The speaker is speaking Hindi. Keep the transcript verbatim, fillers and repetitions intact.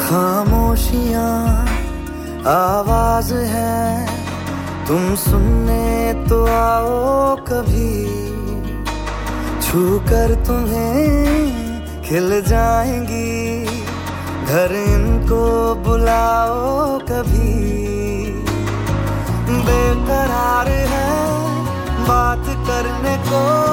खामोशियां आवाज है, तुम सुनने तो आओ कभी, छू कर तुम्हें खिल जाएंगी, घर इनको बुलाओ कभी। बेकरार है बात करने को